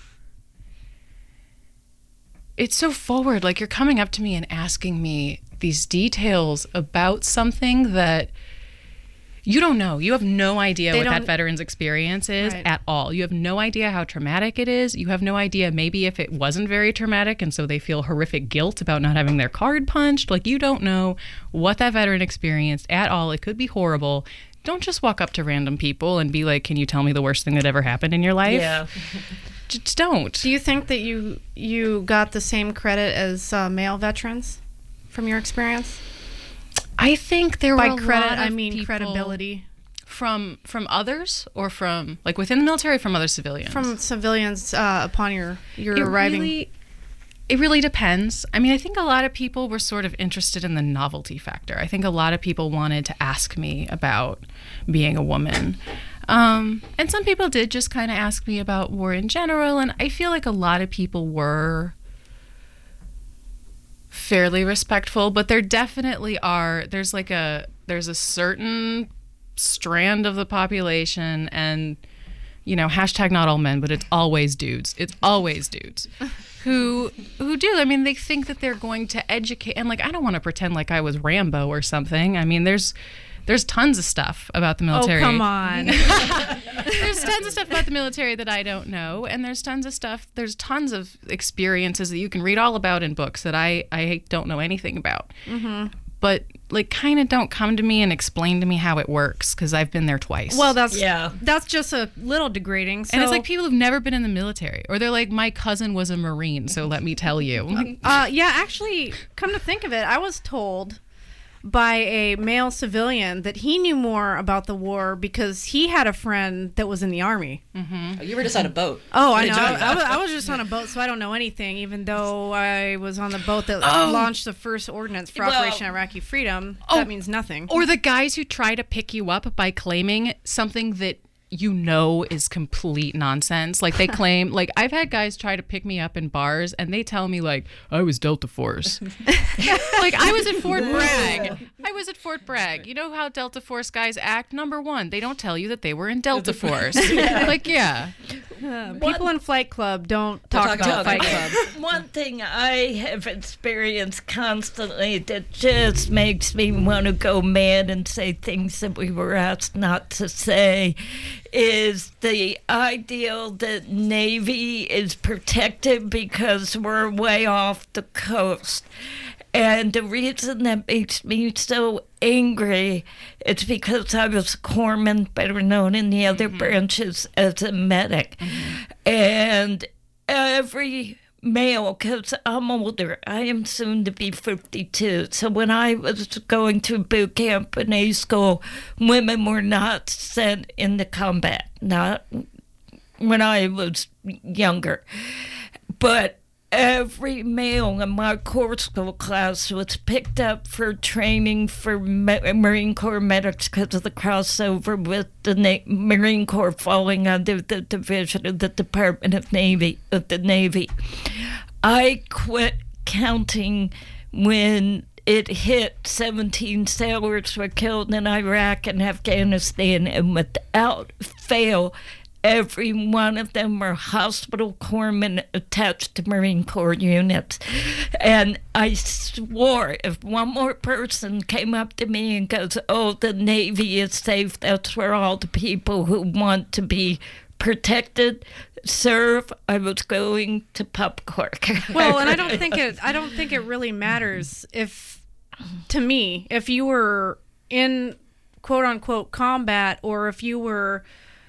it's so forward. You're coming up to me and asking me these details about something that you don't know. You have no idea what that veteran's experience is at all. You have no idea how traumatic it is. You have no idea maybe if it wasn't very traumatic and so they feel horrific guilt about not having their card punched. You don't know what that veteran experienced at all. It could be horrible. Don't just walk up to random people and be like, can you tell me the worst thing that ever happened in your life? Yeah. Just don't. Do you think that you got the same credit as male veterans from your experience? I think there were by a credit. lot of I mean people credibility from others, or from like within the military, or from other civilians. from civilians upon your arriving. It really depends. I mean, I think a lot of people were sort of interested in the novelty factor. I think a lot of people wanted to ask me about being a woman. And some people did just kind of ask me about war in general. And I feel like a lot of people were fairly respectful, but there definitely are. There's a certain strand of the population, and, you know, hashtag not all men, but it's always dudes. It's always dudes. Who do. I mean, they think that they're going to educate, and like, I don't want to pretend like I was Rambo or something. I mean, there's tons of stuff about the military. Oh, come on. There's tons of stuff about the military that I don't know, and there's tons of experiences that you can read all about in books that I don't know anything about. Mm-hmm. But like, kind of don't come to me and explain to me how it works, because I've been there twice. Well, that's just a little degrading. So. And it's like people who've never been in the military, or they're like, my cousin was a Marine, so let me tell you. Yeah, actually, come to think of it, I was told by a male civilian that he knew more about the war because he had a friend that was in the Army. Mm-hmm. Oh, you were just on a boat. Oh, I know. I was just on a boat, so I don't know anything, even though I was on the boat that launched the first ordnance for Operation Iraqi Freedom. That means nothing. Or the guys who try to pick you up by claiming something that you know is complete nonsense. Like, they claim, like, I've had guys try to pick me up in bars, and they tell me, like, I was Delta Force. Like, I was at Fort Bragg. You know how Delta Force guys act? Number one, they don't tell you that they were in Delta Force. Like, yeah. People in Flight Club don't talk about Fight Club. One thing I have experienced constantly that just makes me want to go mad and say things that we were asked not to say is the ideal that Navy is protected because we're way off the coast. And the reason that makes me so angry is because I was a corpsman, better known in the other branches as a medic. And every male, because I'm older, I am soon to be 52. So when I was going through boot camp and A school, women were not sent into combat, not when I was younger. But every male in my Corps school class was picked up for training for Marine Corps medics because of the crossover with the Marine Corps falling under the division of the Department of the Navy. I quit counting when it hit 17 sailors were killed in Iraq and Afghanistan, and without fail, every one of them were hospital corpsmen attached to Marine Corps units. And I swore if one more person came up to me and goes, oh, the Navy is safe, that's where all the people who want to be protected serve, I was going to pop cork. Well, and I don't think it really matters if you were in quote unquote combat, or if you were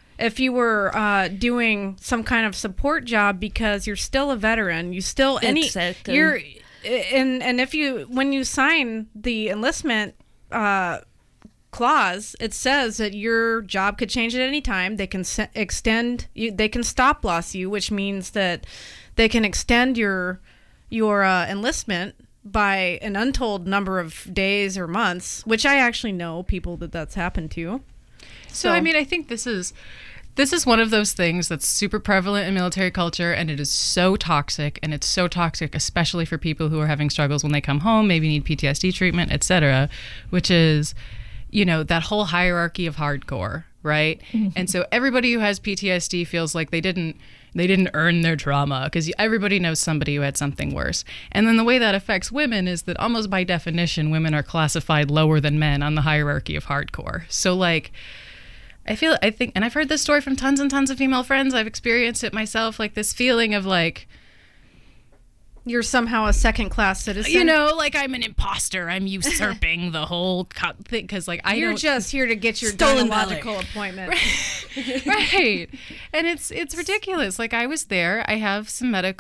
doing some kind of support job, because you're still a veteran. You still Exactly. and if you, when you sign the enlistment clause, it says that your job could change at any time. They can extend you. They can stop loss you, which means that they can extend your enlistment by an untold number of days or months. Which I actually know people that's happened to. So I mean, I think this is one of those things that's super prevalent in military culture, and it is so toxic, and it's so toxic especially for people who are having struggles when they come home, maybe need PTSD treatment, etc., which is, you know, that whole hierarchy of hardcore, right? Mm-hmm. And so everybody who has PTSD feels like they didn't earn their trauma, because everybody knows somebody who had something worse. And then the way that affects women is that almost by definition, women are classified lower than men on the hierarchy of hardcore. So like, I think, and I've heard this story from tons and tons of female friends. I've experienced it myself, like this feeling of like, you're somehow a second-class citizen. You know, like I'm an imposter. I'm usurping the whole thing, because like you're just here to get your gynecological appointment. Right. And it's ridiculous. Like I was there. I have some medical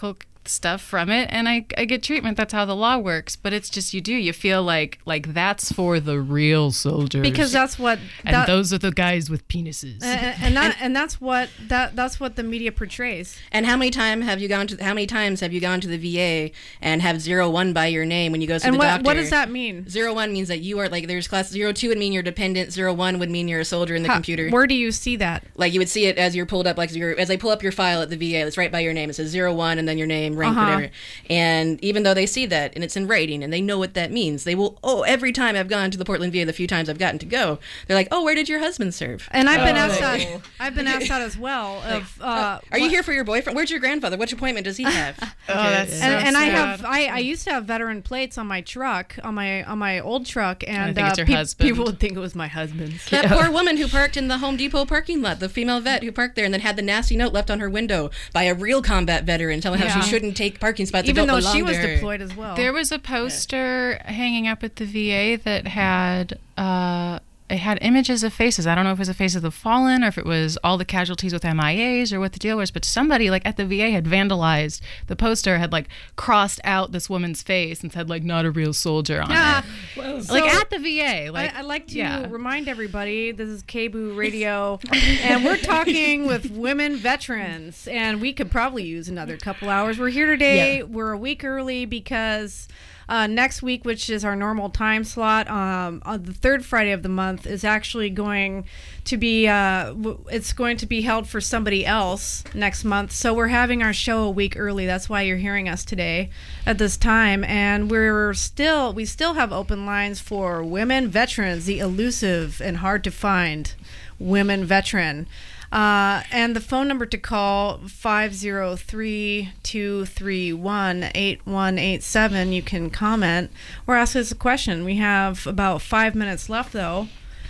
stuff from it, and I get treatment. That's how the law works. But it's just you feel like that's for the real soldiers, because that's what those are the guys with penises, and that's what the media portrays. And how many times have you gone to the VA and have 01 by your name when you go to the doctor? What does that mean? 01 means that you are like, there's class 02 would mean you're dependent, 01 would mean you're a soldier in the computer. Where do you see that? Like you would see it as you're pulled up, like as they pull up your file at the VA, it's right by your name. It says 01 and then your name, rank, whatever. And even though they see that and it's in writing and they know what that means, they will, every time I've gone to the Portland VA, the few times I've gotten to go, they're like, where did your husband serve? And I've been asked that. I've been asked that as well. Are you here for your boyfriend? Where's your grandfather? Which appointment does he have? And I used to have veteran plates on my truck, on my old truck, and I think it's your husband. People would think it was my husband's. That poor woman who parked in the Home Depot parking lot, the female vet who parked there and then had the nasty note left on her window by a real combat veteran telling her how she shouldn't take parking spots that don't belong to her. Even though she was deployed as well. There was a poster hanging up at the VA that had it had images of faces. I don't know if it was the face of the fallen or if it was all the casualties with MIAs or what the deal was, but somebody like at the VA had vandalized the poster, had like crossed out this woman's face and said like not a real soldier on it. Well, like at the VA. Like I'd like to remind everybody, this is KBOO Radio, and we're talking with women veterans, and we could probably use another couple hours. We're here today. Yeah. We're a week early because next week, which is our normal time slot, on the third Friday of the month, is actually going to be it's going to be held for somebody else next month. So we're having our show a week early. That's why you're hearing us today at this time, and we still have open lines for women veterans, the elusive and hard to find women veteran. And the phone number to call, 503-231-8187. You can comment or ask us a question. We have about 5 minutes left, though.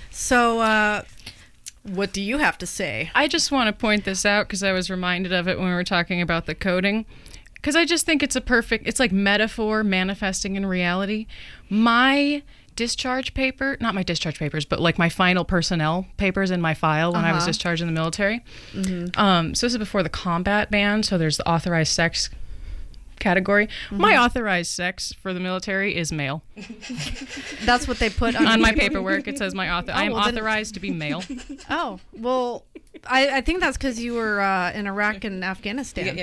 So what do you have to say? I just want to point this out because I was reminded of it when we were talking about the coding. Because I just think it's like metaphor manifesting in reality. My discharge paper, not my discharge papers, but like my final personnel papers in my file when I was discharged in the military. Mm-hmm. So this is before the combat ban. So there's the authorized sex category. Mm-hmm. My authorized sex for the military is male. That's what they put on my paperwork. It says I am authorized to be male. Oh, well, I think that's because you were in Iraq and Afghanistan.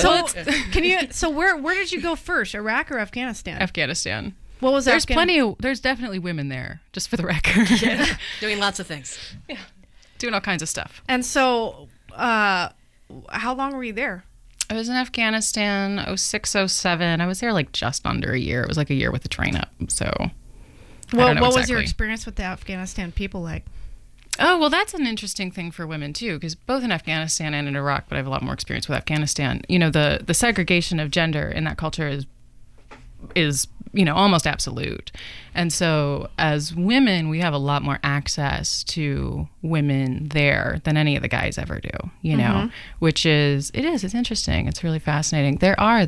So where did you go first, Iraq or Afghanistan? Afghanistan. What was there's definitely women there, just for the record. Doing lots of things. Yeah. Doing all kinds of stuff. And so, how long were you there? I was in Afghanistan 06, 07. I was there like just under a year. It was like a year with the train up. So, what was your experience with the Afghanistan people like? Oh, well, that's an interesting thing for women, too, because both in Afghanistan and in Iraq, but I have a lot more experience with Afghanistan. You know, the segregation of gender in that culture is almost absolute. And so as women, we have a lot more access to women there than any of the guys ever do, which it's interesting. It's really fascinating. I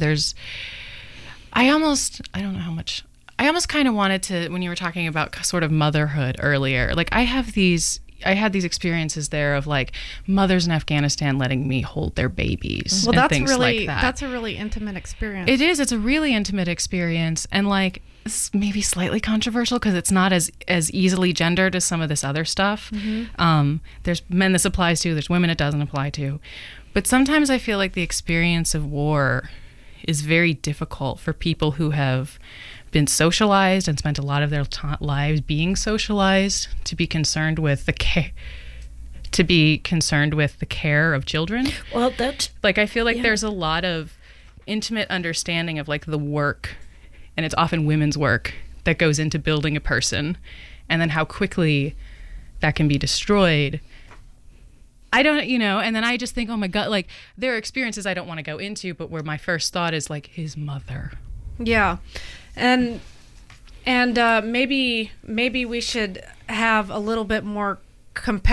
almost kind of wanted to, when you were talking about sort of motherhood earlier, like I had these experiences there of like mothers in Afghanistan letting me hold their babies and things like that. That's a really intimate experience. It is. It's a really intimate experience, and like it's maybe slightly controversial because it's not as easily gendered as some of this other stuff. Mm-hmm. There's men this applies to. There's women it doesn't apply to. But sometimes I feel like the experience of war is very difficult for people who have been socialized and spent a lot of their lives being socialized to be concerned with the care of children. Well, that's like I feel like there's a lot of intimate understanding of like the work, and it's often women's work that goes into building a person, and then how quickly that can be destroyed. I don't, and then I just think, oh my God, like there are experiences I don't want to go into, but where my first thought is like his mother. Yeah. And maybe we should have a little bit more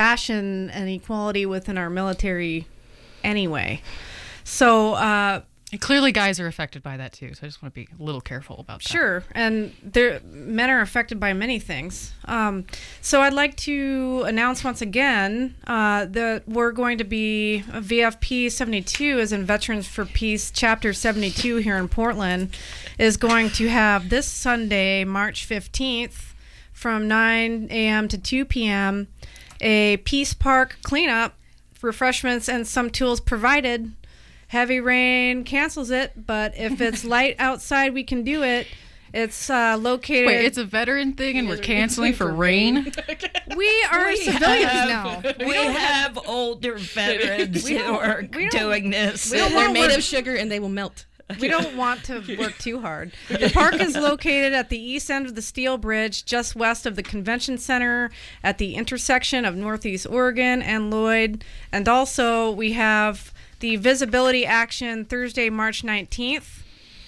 compassion and equality within our military anyway. So And clearly guys are affected by that too, so I just want to be a little careful about that. Sure, and men are affected by many things. So I'd like to announce once again that we're going to be, VFP 72 is in Veterans for Peace Chapter 72 here in Portland, is going to have this Sunday, March 15th, from 9 a.m. to 2 p.m., a Peace Park cleanup, refreshments, and some tools provided. Heavy rain cancels it, but if it's light outside, we can do it. It's located... Wait, it's a veteran thing and we're canceling for rain? We are civilians now. We have older veterans who are doing this. They're made of sugar and they will melt. We don't want to work too hard. The park is located at the east end of the Steel Bridge, just west of the Convention Center, at the intersection of Northeast Oregon and Lloyd. And also, we have the Visibility Action Thursday, March 19th.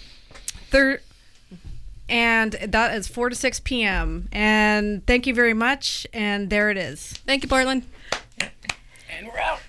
And that is 4 to 6 p.m. And thank you very much. And there it is. Thank you, Portland. And we're out.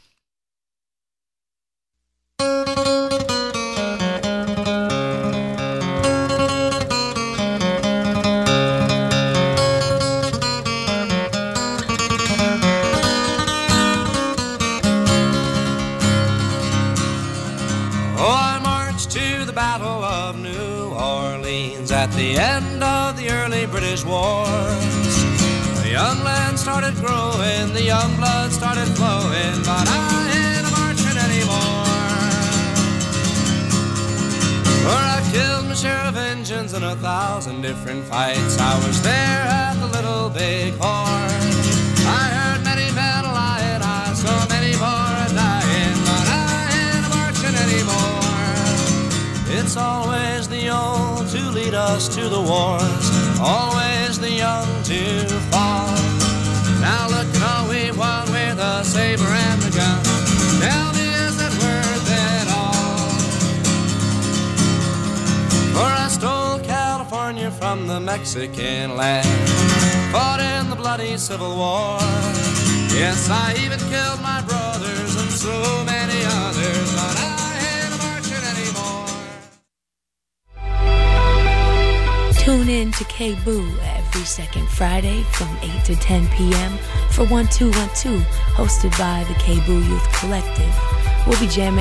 Battle of New Orleans at the end of the early British wars. The young land started growing, the young blood started flowing, but I ain't marching anymore. For I killed my share of Injuns in 1,000 different fights. I was there at the Little Big Horn. I heard many men lying, I saw many more dying, but I ain't marching anymore. It's always the old to lead us to the wars, always the young to fall. Now look at all we've won with the saber and the gun. Tell me, is it worth it all? For I stole California from the Mexican land, fought in the bloody Civil War. Yes, I even killed my brothers and so many others, but I ain't marching anymore. Tune in to KBOO every second Friday from 8 to 10 p.m. for 1212, hosted by the KBOO Youth Collective. We'll be jamming